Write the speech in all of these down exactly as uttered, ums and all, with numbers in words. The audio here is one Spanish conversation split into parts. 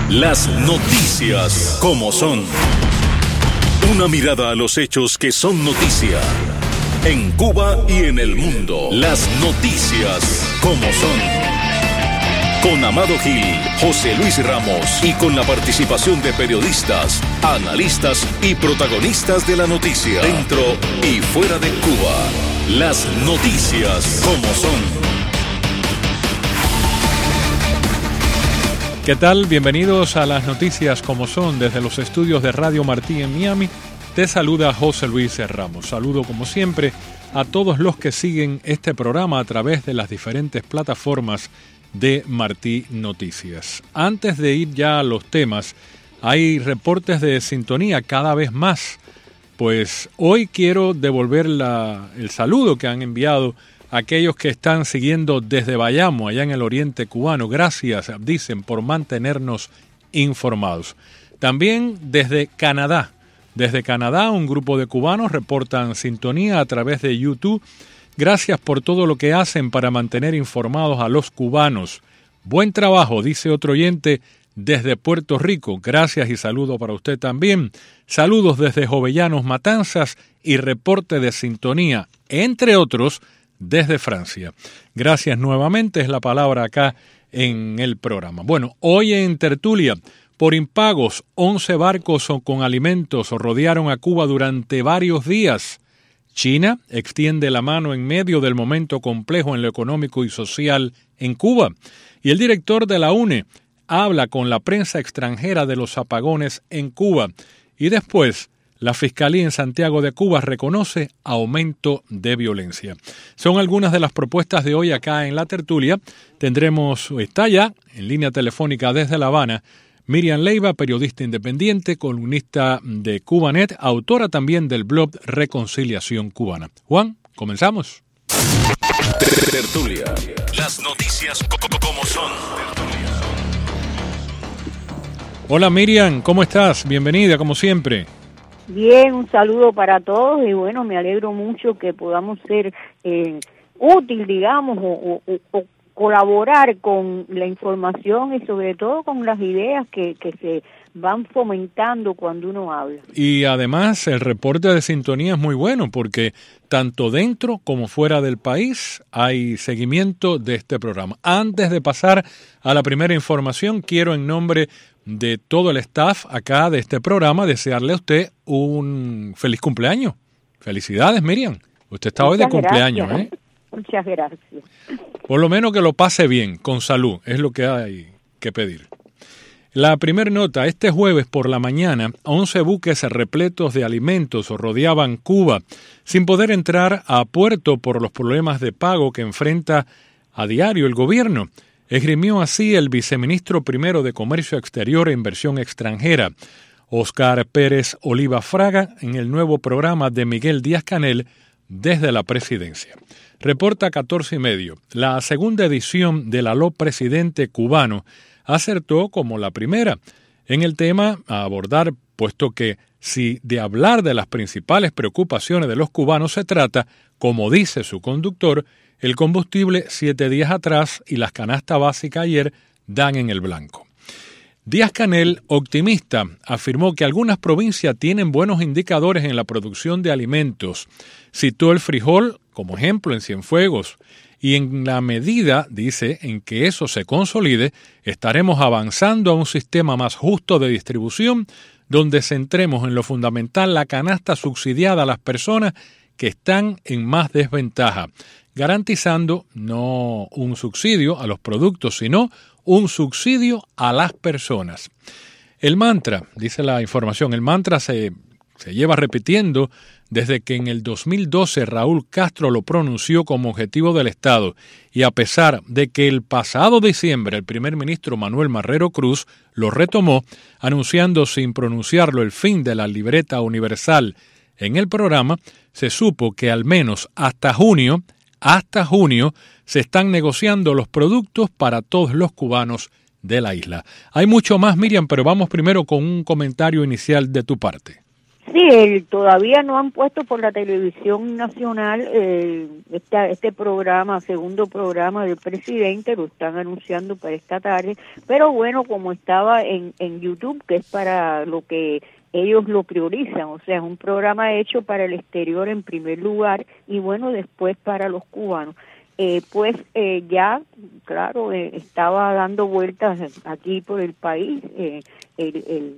Las noticias como son. Una mirada a los hechos que son noticia. En Cuba y en el mundo. Las noticias como son. Con Amado Gil, José Luis Ramos y con la participación de periodistas, analistas y protagonistas de la noticia. Dentro y fuera de Cuba. Las noticias como son. ¿Qué tal? Bienvenidos a las noticias como son desde los estudios de Radio Martí en Miami. Te saluda José Luis Ramos. Saludo como siempre a todos los que siguen este programa a través de las diferentes plataformas de Martí Noticias. Antes de ir ya a los temas, hay reportes de sintonía cada vez más. Pues hoy quiero devolver la, el saludo que han enviado aquellos que están siguiendo desde Bayamo, allá en el oriente cubano. Gracias, dicen, por mantenernos informados. También desde Canadá. Desde Canadá, un grupo de cubanos reportan sintonía a través de YouTube. Gracias por todo lo que hacen para mantener informados a los cubanos. Buen trabajo, dice otro oyente desde Puerto Rico. Gracias y saludo para usted también. Saludos desde Jovellanos, Matanzas y reporte de sintonía, entre otros, desde Francia. Gracias nuevamente, es la palabra acá en el programa. Bueno, hoy en tertulia, por impagos, once barcos con alimentos rodearon a Cuba durante varios días. China extiende la mano en medio del momento complejo en lo económico y social en Cuba. Y el director de la U N E habla con la prensa extranjera de los apagones en Cuba. Y después, la Fiscalía en Santiago de Cuba reconoce aumento de violencia. Son algunas de las propuestas de hoy acá en la tertulia. Tendremos, está ya en línea telefónica desde La Habana, Miriam Leiva, periodista independiente, columnista de Cubanet, autora también del blog Reconciliación Cubana. Juan, comenzamos. Tertulia. Las noticias como son. Hola Miriam, ¿cómo estás? Bienvenida, como siempre. Bien, un saludo para todos y bueno, me alegro mucho que podamos ser eh, útil, digamos, o, o, o colaborar con la información y sobre todo con las ideas que, que se van fomentando cuando uno habla. Y además el reporte de sintonía es muy bueno porque tanto dentro como fuera del país hay seguimiento de este programa. Antes de pasar a la primera información, quiero en nombre de todo el staff acá de este programa desearle a usted un feliz cumpleaños. Felicidades, Miriam. Usted está hoy de cumpleaños, ¿eh? Muchas gracias. Por lo menos que lo pase bien, con salud, es lo que hay que pedir. La primera nota, este jueves por la mañana, once buques repletos de alimentos rodeaban Cuba sin poder entrar a puerto por los problemas de pago que enfrenta a diario el gobierno. Esgrimió así el viceministro primero de Comercio Exterior e Inversión Extranjera, Óscar Pérez Oliva Fraga, en el nuevo programa de Miguel Díaz-Canel desde la presidencia. Reporta catorce y medio. La segunda edición del Aló Presidente cubano acertó como la primera en el tema a abordar, puesto que si de hablar de las principales preocupaciones de los cubanos se trata, como dice su conductor, el combustible siete días atrás y las canastas básicas ayer dan en el blanco. Díaz-Canel, optimista, afirmó que algunas provincias tienen buenos indicadores en la producción de alimentos. Citó el frijol como ejemplo en Cienfuegos y en la medida, dice, en que eso se consolide, estaremos avanzando a un sistema más justo de distribución donde centremos en lo fundamental la canasta subsidiada a las personas que están en más desventaja, garantizando no un subsidio a los productos, sino un subsidio a las personas. El mantra, dice la información, el mantra se, se lleva repitiendo desde que en el dos mil doce Raúl Castro lo pronunció como objetivo del Estado y a pesar de que el pasado diciembre el primer ministro Manuel Marrero Cruz lo retomó, anunciando sin pronunciarlo el fin de la libreta universal en el programa, se supo que al menos hasta junio Hasta junio se están negociando los productos para todos los cubanos de la isla. Hay mucho más, Miriam, pero vamos primero con un comentario inicial de tu parte. Sí, el, todavía no han puesto por la televisión nacional eh, esta, este programa, segundo programa del presidente, lo están anunciando para esta tarde, pero bueno, como estaba en, en YouTube, que es para lo que ellos lo priorizan, o sea, es un programa hecho para el exterior en primer lugar y bueno, después para los cubanos. Eh, pues eh, ya, claro, eh, estaba dando vueltas aquí por el país, eh, el, el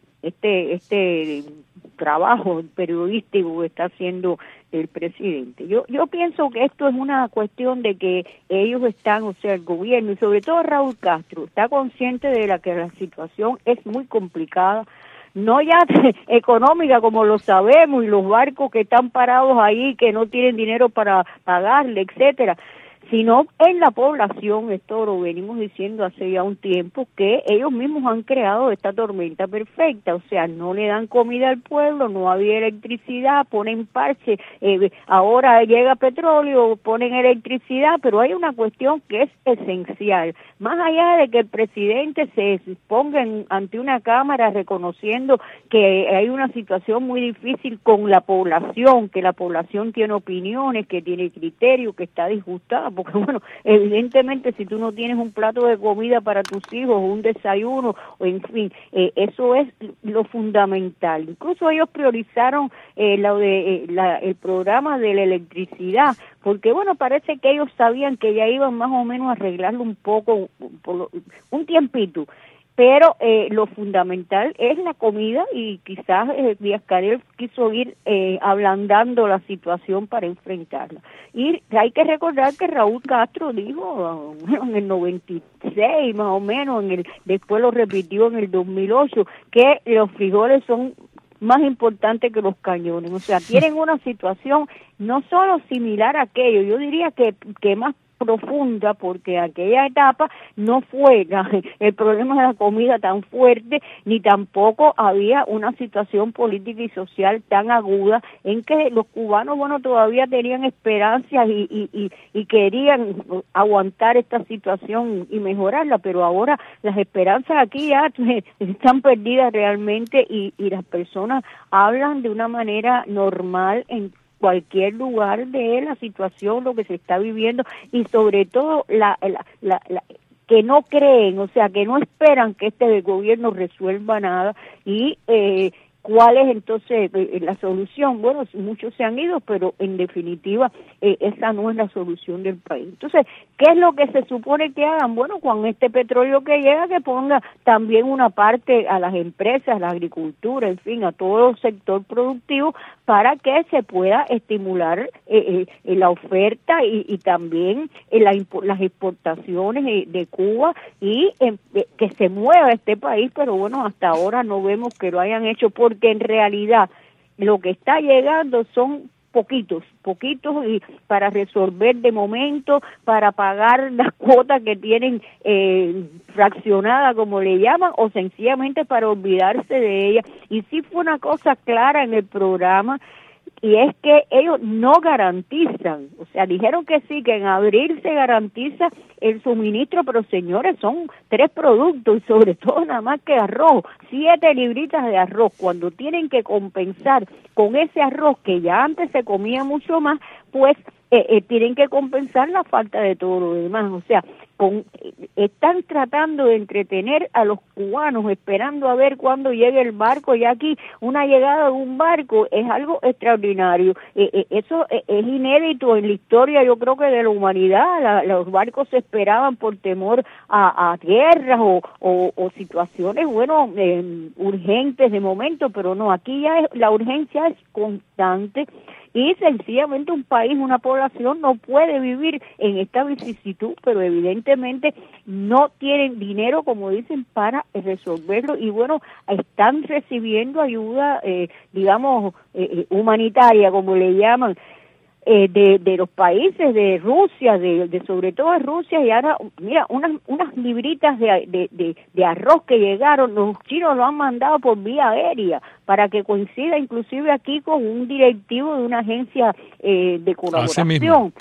este este trabajo periodístico que está haciendo el presidente. Yo yo pienso que esto es una cuestión de que ellos están, o sea, el gobierno y sobre todo Raúl Castro está consciente de la que la situación es muy complicada, no ya económica como lo sabemos y los barcos que están parados ahí que no tienen dinero para pagarle, etcétera, sino en la población. Esto lo venimos diciendo hace ya un tiempo, que ellos mismos han creado esta tormenta perfecta, o sea, no le dan comida al pueblo, no había electricidad, ponen parche, eh, ahora llega petróleo, ponen electricidad, pero hay una cuestión que es esencial, más allá de que el presidente se ponga en, ante una cámara reconociendo que hay una situación muy difícil con la población, que la población tiene opiniones, que tiene criterio, que está disgustada, porque bueno, evidentemente si tú no tienes un plato de comida para tus hijos, un desayuno, o en fin, eh, eso es lo fundamental. Incluso ellos priorizaron eh, lo de, eh, la, el programa de la electricidad, porque bueno, parece que ellos sabían que ya iban más o menos a arreglarlo un poco, por lo, un tiempito. Pero eh, lo fundamental es la comida y quizás eh, Díaz-Canel quiso ir eh, ablandando la situación para enfrentarla. Y hay que recordar que Raúl Castro dijo bueno, en el noventa y seis más o menos, en el, después lo repitió en el dos mil ocho, que los frijoles son más importantes que los cañones. O sea, tienen una situación no solo similar a aquello, yo diría que, que más profunda, porque aquella etapa no fue la, el problema de la comida tan fuerte, ni tampoco había una situación política y social tan aguda en que los cubanos, bueno, todavía tenían esperanzas y, y, y, y querían aguantar esta situación y mejorarla, pero ahora las esperanzas aquí ya están perdidas realmente y, y las personas hablan de una manera normal en cualquier lugar de la situación, lo que se está viviendo y sobre todo la, la, la, la que no creen, o sea, que no esperan que este gobierno resuelva nada y eh, ¿cuál es entonces eh, la solución? Bueno, muchos se han ido, pero en definitiva eh, esa no es la solución del país. Entonces, ¿qué es lo que se supone que hagan? Bueno, con este petróleo que llega, que ponga también una parte a las empresas, a la agricultura, en fin, a todo el sector productivo, para que se pueda estimular eh, eh, la oferta y, y también eh, la, las exportaciones de, de Cuba y eh, que se mueva este país, pero bueno, hasta ahora no vemos que lo hayan hecho, porque en realidad lo que está llegando son poquitos, poquitos y para resolver de momento, para pagar las cuotas que tienen eh, fraccionadas, como le llaman, o sencillamente para olvidarse de ellas. Y sí fue una cosa clara en el programa, y es que ellos no garantizan, o sea, dijeron que sí, que en abril se garantiza el suministro, pero señores, son tres productos y sobre todo nada más que arroz, siete libritas de arroz, cuando tienen que compensar con ese arroz que ya antes se comía mucho más, pues eh, eh, tienen que compensar la falta de todo lo demás, o sea, con, eh, están tratando de entretener a los cubanos, esperando a ver cuándo llegue el barco, y aquí una llegada de un barco es algo extraordinario, eh, eh, eso eh, es inédito en la historia, yo creo que de la humanidad, la, los barcos se esperaban por temor a, a guerras o, o, o situaciones, bueno, eh, urgentes de momento, pero no, aquí ya es, la urgencia es constante. Y sencillamente un país, una población no puede vivir en esta vicisitud, pero evidentemente no tienen dinero, como dicen, para resolverlo. Y bueno, están recibiendo ayuda, eh, digamos, eh, humanitaria, como le llaman, eh, de, de los países, de Rusia, de, de sobre todo de Rusia, y ahora, mira, unas unas libritas de, de, de, de arroz que llegaron, los chinos lo han mandado por vía aérea, para que coincida inclusive aquí con un directivo de una agencia eh, de colaboración.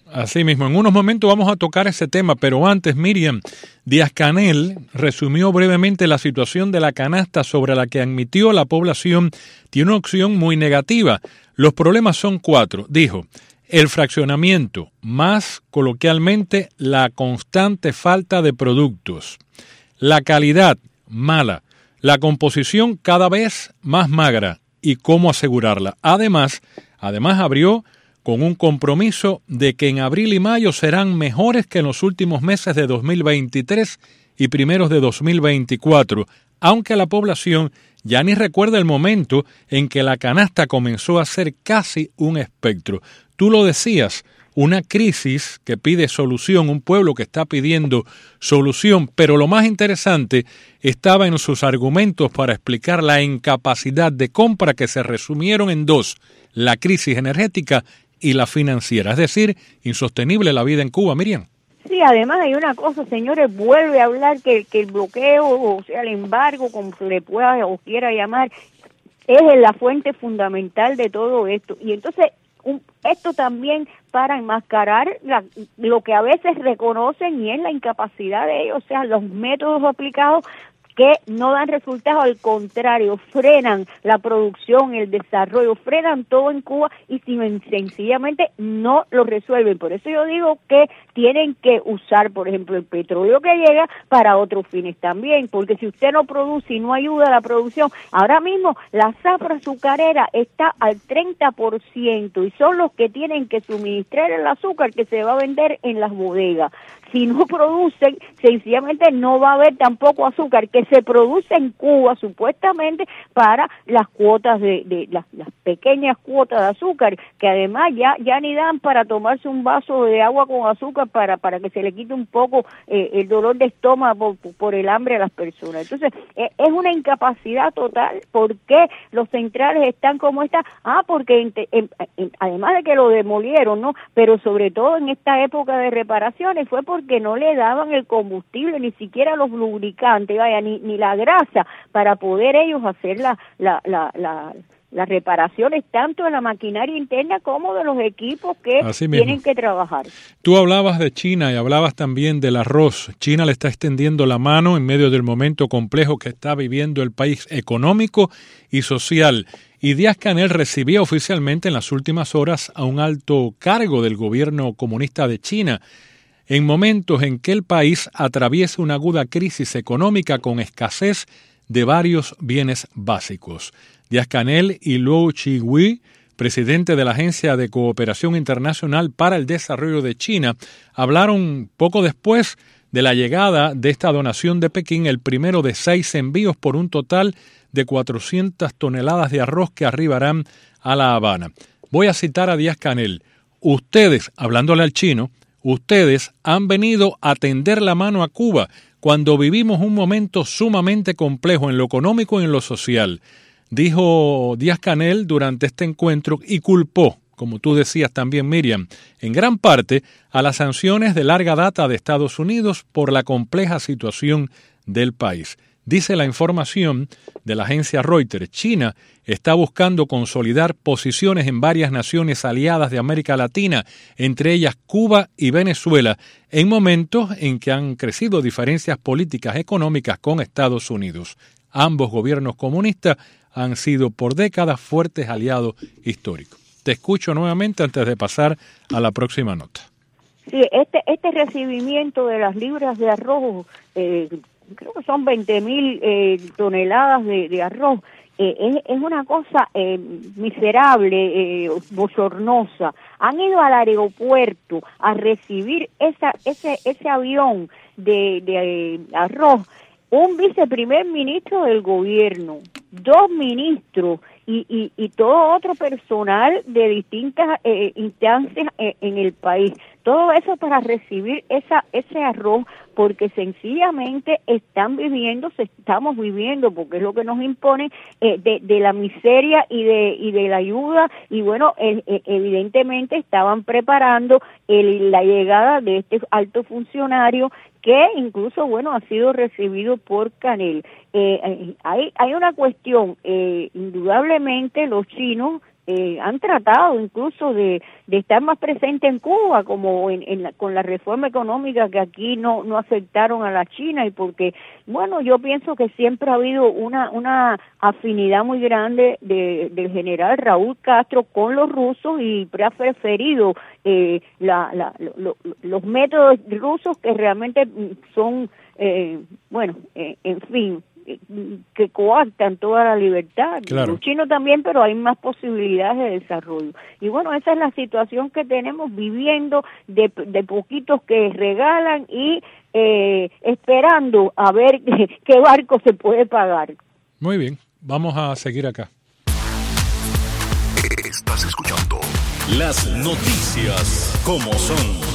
Así mismo, en unos momentos vamos a tocar ese tema, pero antes, Miriam, Díaz-Canel resumió brevemente la situación de la canasta sobre la que admitió la población tiene una opción muy negativa. Los problemas son cuatro, dijo. El fraccionamiento, más coloquialmente la constante falta de productos. La calidad, mala. La composición cada vez más magra y cómo asegurarla. Además, además abrió con un compromiso de que en abril y mayo serán mejores que en los últimos meses de dos mil veintitrés y primeros de dos mil veinticuatro, aunque la población ya ni recuerda el momento en que la canasta comenzó a ser casi un espectro. Tú lo decías, una crisis que pide solución, un pueblo que está pidiendo solución, pero lo más interesante estaba en sus argumentos para explicar la incapacidad de compra que se resumieron en dos, la crisis energética y la financiera, es decir, insostenible la vida en Cuba, Miriam. Sí, además hay una cosa, señores, vuelve a hablar que, que el bloqueo, o sea, el embargo, como se le pueda o quiera llamar, es la fuente fundamental de todo esto. Y entonces, un, esto también para enmascarar la, lo que a veces reconocen y es la incapacidad de ellos, o sea, los métodos aplicados que no dan resultados, al contrario, frenan la producción, el desarrollo, frenan todo en Cuba y sencillamente no lo resuelven. Por eso yo digo que tienen que usar, por ejemplo, el petróleo que llega para otros fines también, porque si usted no produce y no ayuda a la producción, ahora mismo la zafra azucarera está al treinta por ciento y son los que tienen que suministrar el azúcar que se va a vender en las bodegas. Si no producen, sencillamente no va a haber tampoco azúcar que se produce en Cuba supuestamente para las cuotas de, de las, las pequeñas cuotas de azúcar, que además ya ya ni dan para tomarse un vaso de agua con azúcar para para que se le quite un poco eh, el dolor de estómago por, por el hambre a las personas. Entonces, eh, es una incapacidad total. ¿Por qué los centrales están como están? Ah, porque en, en, en, además de que lo demolieron, ¿no? Pero sobre todo en esta época de reparaciones fue porque que no le daban el combustible, ni siquiera los lubricantes, vaya, ni, ni la grasa, para poder ellos hacer la, la, la, la, las reparaciones tanto de la maquinaria interna como de los equipos que tienen que trabajar. Tú hablabas de China y hablabas también del arroz. China le está extendiendo la mano en medio del momento complejo que está viviendo el país económico y social. Y Díaz-Canel recibía oficialmente en las últimas horas a un alto cargo del gobierno comunista de China, en momentos en que el país atraviesa una aguda crisis económica con escasez de varios bienes básicos. Díaz-Canel y Luo Chi-hui, presidente de la Agencia de Cooperación Internacional para el Desarrollo de China, hablaron poco después de la llegada de esta donación de Pekín, el primero de seis envíos por un total de cuatrocientas toneladas de arroz que arribarán a La Habana. Voy a citar a Díaz-Canel. Ustedes, hablándole al chino, ustedes han venido a tender la mano a Cuba cuando vivimos un momento sumamente complejo en lo económico y en lo social, dijo Díaz-Canel durante este encuentro y culpó, como tú decías también, Miriam, en gran parte a las sanciones de larga data de Estados Unidos por la compleja situación del país. Dice la información de la agencia Reuters, China está buscando consolidar posiciones en varias naciones aliadas de América Latina, entre ellas Cuba y Venezuela, en momentos en que han crecido diferencias políticas económicas con Estados Unidos. Ambos gobiernos comunistas han sido por décadas fuertes aliados históricos. Te escucho nuevamente antes de pasar a la próxima nota. Sí, este, este recibimiento de las libras de arroz, eh, creo que son veinte mil eh, toneladas de, de arroz, eh, es, es una cosa eh, miserable, eh, bochornosa. Han ido al aeropuerto a recibir esa, ese, ese avión de, de eh, arroz, un viceprimer ministro del gobierno, dos ministros y, y, y todo otro personal de distintas eh, instancias eh, en el país. Todo eso para recibir esa ese arroz, porque sencillamente están viviendo, se estamos viviendo, porque es lo que nos imponen, eh, de, de la miseria y de y de la ayuda, y bueno, eh, eh, evidentemente estaban preparando el, la llegada de este alto funcionario, que incluso, bueno, ha sido recibido por Canel. Eh, hay, hay una cuestión, eh, indudablemente los chinos eh, han tratado incluso de, de estar más presente en Cuba, como en, en la, con la reforma económica que aquí no no aceptaron a la China, y porque, bueno, yo pienso que siempre ha habido una una afinidad muy grande de, del general Raúl Castro con los rusos, y ha preferido eh, la, la, lo, lo, los métodos rusos, que realmente son, eh, bueno, eh, en fin, que coartan toda la libertad. Claro. Los chinos también, pero hay más posibilidades de desarrollo. Y bueno, esa es la situación que tenemos, viviendo de, de poquitos que regalan y eh, esperando a ver qué barco se puede pagar. Muy bien, vamos a seguir acá. Estás escuchando las noticias como son.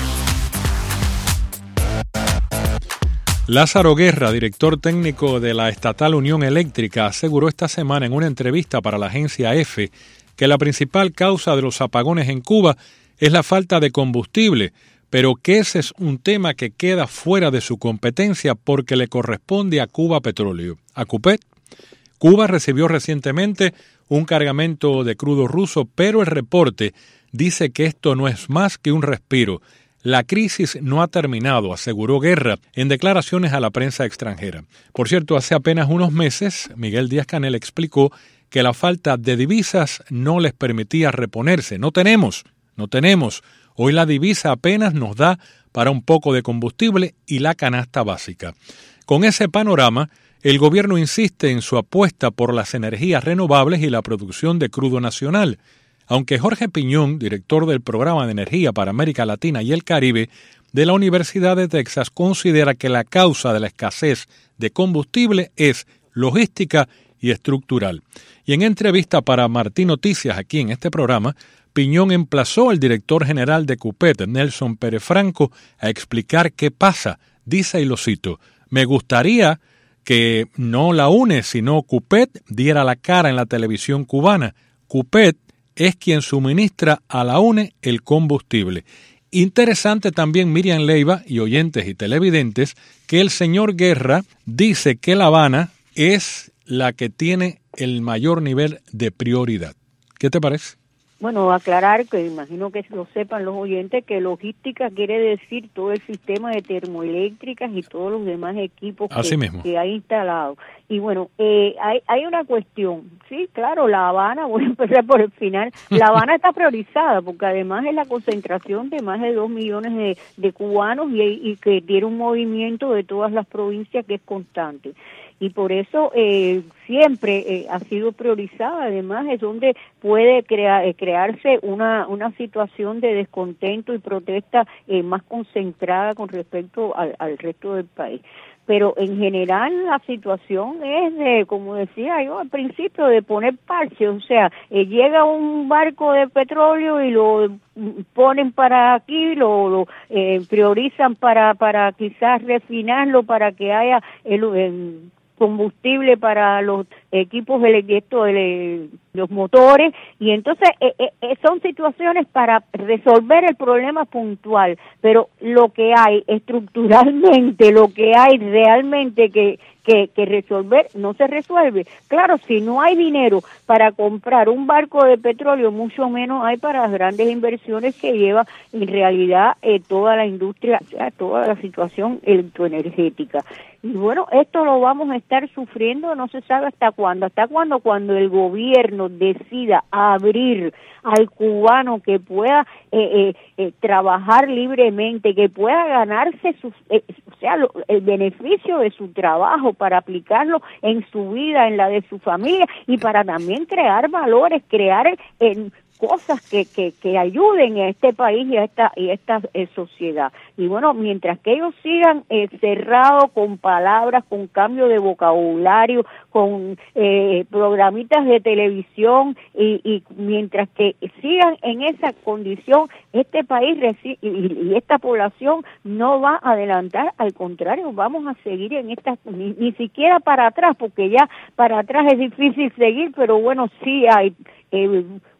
Lázaro Guerra, director técnico de la estatal Unión Eléctrica, aseguró esta semana en una entrevista para la agencia EFE que la principal causa de los apagones en Cuba es la falta de combustible, pero que ese es un tema que queda fuera de su competencia porque le corresponde a Cuba Petróleo. ¿A Cupet? Cuba recibió recientemente un cargamento de crudo ruso, pero el reporte dice que esto no es más que un respiro. La crisis no ha terminado, aseguró Guerra en declaraciones a la prensa extranjera. Por cierto, hace apenas unos meses, Miguel Díaz-Canel explicó que la falta de divisas no les permitía reponerse. No tenemos, no tenemos. Hoy la divisa apenas nos da para un poco de combustible y la canasta básica. Con ese panorama, el gobierno insiste en su apuesta por las energías renovables y la producción de crudo nacional. Aunque Jorge Piñón, director del Programa de Energía para América Latina y el Caribe de la Universidad de Texas, considera que la causa de la escasez de combustible es logística y estructural. Y en entrevista para Martín Noticias aquí en este programa, Piñón emplazó al director general de Cupet, Nelson Pérez Franco, a explicar qué pasa. Dice, y lo cito, «Me gustaría que no la UNE, sino Cupet diera la cara en la televisión cubana. Cupet es quien suministra a la UNE el combustible». Interesante también, Miriam Leiva y oyentes y televidentes, que el señor Guerra dice que La Habana es la que tiene el mayor nivel de prioridad. ¿Qué te parece? Bueno, aclarar, que imagino que lo sepan los oyentes, que logística quiere decir todo el sistema de termoeléctricas y todos los demás equipos Así que, mismo. que hay instalados. Y bueno, eh, hay, hay una cuestión, sí, claro, La Habana, voy a empezar por el final, La Habana está priorizada porque además es la concentración de más de dos millones de, de cubanos y, y que tiene un movimiento de todas las provincias que es constante. Y por eso eh, siempre eh, ha sido priorizada, además es donde puede crea, eh, crearse una, una situación de descontento y protesta eh, más concentrada con respecto al, al resto del país. Pero en general la situación es de, como decía yo al principio, de poner parche, o sea, eh, llega un barco de petróleo y lo ponen para aquí, lo, lo eh, priorizan para para quizás refinarlo, para que haya el, el combustible para los equipos eléctricos, los motores, y entonces eh, eh, son situaciones para resolver el problema puntual, pero lo que hay estructuralmente, lo que hay realmente que Que, que resolver, no se resuelve. Claro, si no hay dinero para comprar un barco de petróleo, mucho menos hay para las grandes inversiones que lleva en realidad eh, toda la industria, toda la situación electroenergética. Y bueno, esto lo vamos a estar sufriendo, no se sabe hasta cuándo, hasta cuándo, cuando el gobierno decida abrir al cubano que pueda eh, eh, eh, trabajar libremente, que pueda ganarse sus, eh, o sea, lo, el beneficio de su trabajo para aplicarlo en su vida, en la de su familia, y para también crear valores, crear eh, cosas que, que, que ayuden a este país y a esta y a esta eh, sociedad. Y bueno, mientras que ellos sigan eh, cerrados con palabras, con cambio de vocabulario, con eh, programitas de televisión, y, y mientras que sigan en esa condición, este país reci- y, y esta población no va a adelantar, al contrario, vamos a seguir en esta, ni, ni siquiera para atrás, porque ya para atrás es difícil seguir, pero bueno, sí hay eh,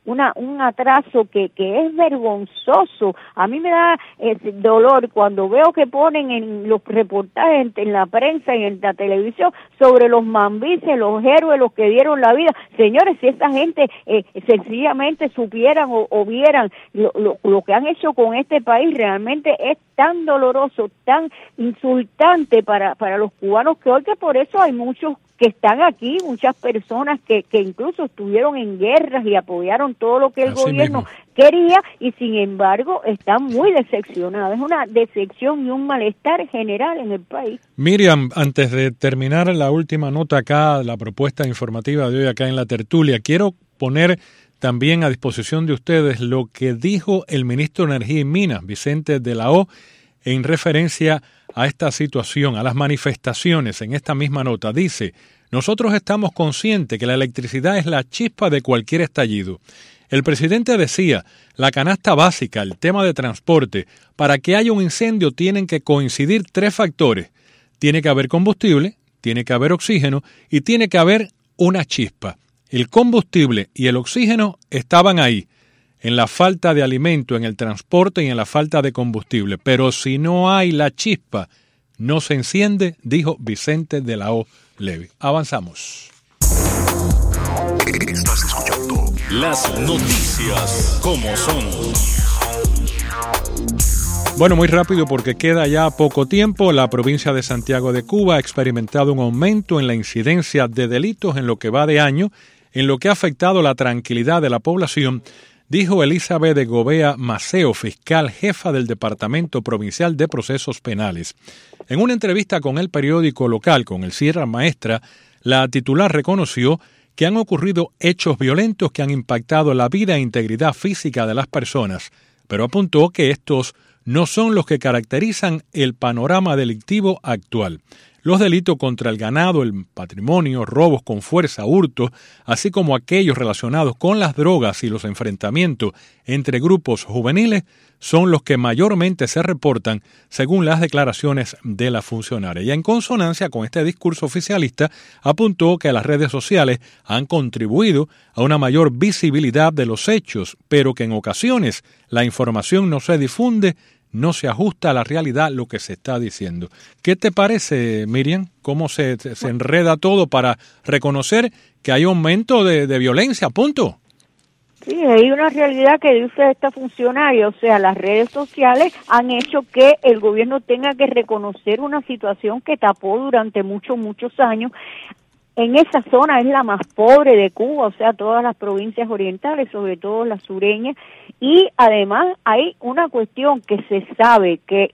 una un atraso que, que es vergonzoso. A mí me da eh, dolor cuando veo que ponen en los reportajes, en, en la prensa y en la televisión, sobre los mambises, los héroes, los que dieron la vida. Señores, si esa gente eh, sencillamente supieran o, o vieran lo, lo, lo que han hecho con este país, realmente es tan doloroso, tan insultante para, para los cubanos, que hoy que por eso hay muchos que están aquí, muchas personas que, que incluso estuvieron en guerras y apoyaron todo lo que el Así gobierno mismo quería, y sin embargo están muy decepcionados. Es una decepción y un malestar general en el país. Miriam, antes de terminar la última nota acá, la propuesta informativa de hoy acá en la tertulia, quiero poner también a disposición de ustedes lo que dijo el ministro de Energía y Minas, Vicente de la O, en referencia a esta situación, a las manifestaciones. En esta misma nota dice: nosotros estamos conscientes que la electricidad es la chispa de cualquier estallido. El presidente decía, la canasta básica, el tema de transporte, para que haya un incendio tienen que coincidir tres factores. Tiene que haber combustible, tiene que haber oxígeno y tiene que haber una chispa. El combustible y el oxígeno estaban ahí, en la falta de alimento, en el transporte y en la falta de combustible. Pero si no hay la chispa, no se enciende, dijo Vicente de la O. Levy. Avanzamos. Estás escuchando las noticias como son. Bueno, muy rápido porque queda ya poco tiempo. La provincia de Santiago de Cuba ha experimentado un aumento en la incidencia de delitos en lo que va de año, en lo que ha afectado la tranquilidad de la población, dijo Elizabeth de Gobea Maceo, fiscal jefa del Departamento Provincial de Procesos Penales. En una entrevista con el periódico local, con el Sierra Maestra, la titular reconoció que han ocurrido hechos violentos que han impactado la vida e integridad física de las personas, pero apuntó que estos no son los que caracterizan el panorama delictivo actual. Los delitos contra el ganado, el patrimonio, robos con fuerza, hurtos, así como aquellos relacionados con las drogas y los enfrentamientos entre grupos juveniles, son los que mayormente se reportan según las declaraciones de la funcionaria. Y en consonancia con este discurso oficialista, apuntó que las redes sociales han contribuido a una mayor visibilidad de los hechos, pero que en ocasiones la información no se difunde, no se ajusta a la realidad lo que se está diciendo. ¿Qué te parece, Miriam? ¿Cómo se, se enreda todo para reconocer que hay aumento de, de violencia? Punto. Sí, hay una realidad que dice esta funcionaria, o sea, las redes sociales han hecho que el gobierno tenga que reconocer una situación que tapó durante muchos, muchos años. En esa zona es la más pobre de Cuba, o sea, todas las provincias orientales, sobre todo las sureñas, y además hay una cuestión que se sabe que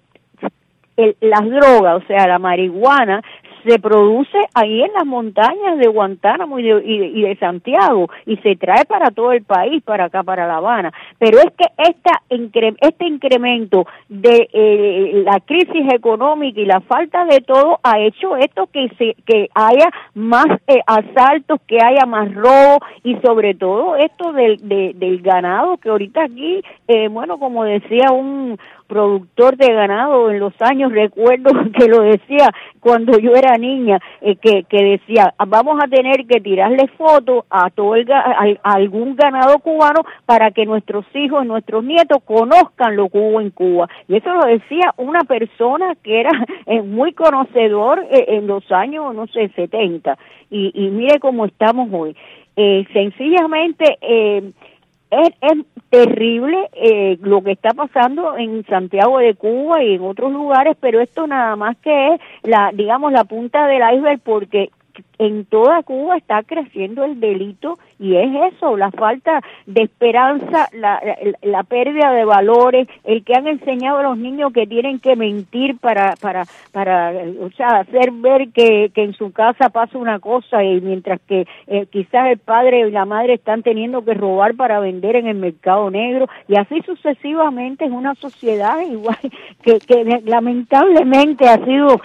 el, las drogas, o sea, la marihuana, se produce ahí en las montañas de Guantánamo y de, y, de, y de Santiago, y se trae para todo el país, para acá, para La Habana. Pero es que esta incre, este incremento de eh, la crisis económica y la falta de todo ha hecho esto que se que haya más eh, asaltos, que haya más robo, y sobre todo esto del, de, del ganado, que ahorita aquí, eh, bueno, como decía un productor de ganado en los años, recuerdo que lo decía cuando yo era niña, eh, que, que decía, vamos a tener que tirarle fotos a todo el, a, a algún ganado cubano para que nuestros hijos, nuestros nietos conozcan lo que hubo en Cuba. Y eso lo decía una persona que era eh, muy conocedor eh, en los años, no sé, setenta. Y, y mire cómo estamos hoy. Eh, sencillamente, eh, Es, es terrible eh, lo que está pasando en Santiago de Cuba y en otros lugares, pero esto nada más que es la, digamos, la punta del iceberg, porque en toda Cuba está creciendo el delito, y es eso, la falta de esperanza, la, la, la pérdida de valores, el que han enseñado a los niños que tienen que mentir para, para, para, o sea, hacer ver que, que en su casa pasa una cosa, y mientras que eh, quizás el padre y la madre están teniendo que robar para vender en el mercado negro, y así sucesivamente. Es una sociedad igual que, que lamentablemente ha sido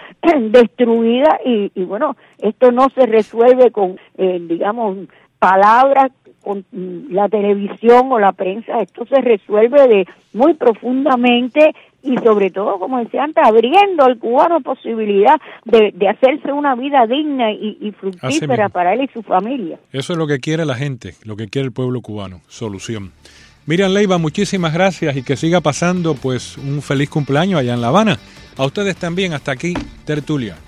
destruida, y, y bueno, esto no se resuelve con, eh, digamos, palabras con la televisión o la prensa. Esto se resuelve de muy profundamente y sobre todo, como decía antes, abriendo al cubano posibilidad de, de hacerse una vida digna y, y fructífera para él y su familia. Eso es lo que quiere la gente, lo que quiere el pueblo cubano, solución. Miriam Leiva, muchísimas gracias y que siga pasando pues un feliz cumpleaños allá en La Habana. A ustedes también, hasta aquí, Tertulia.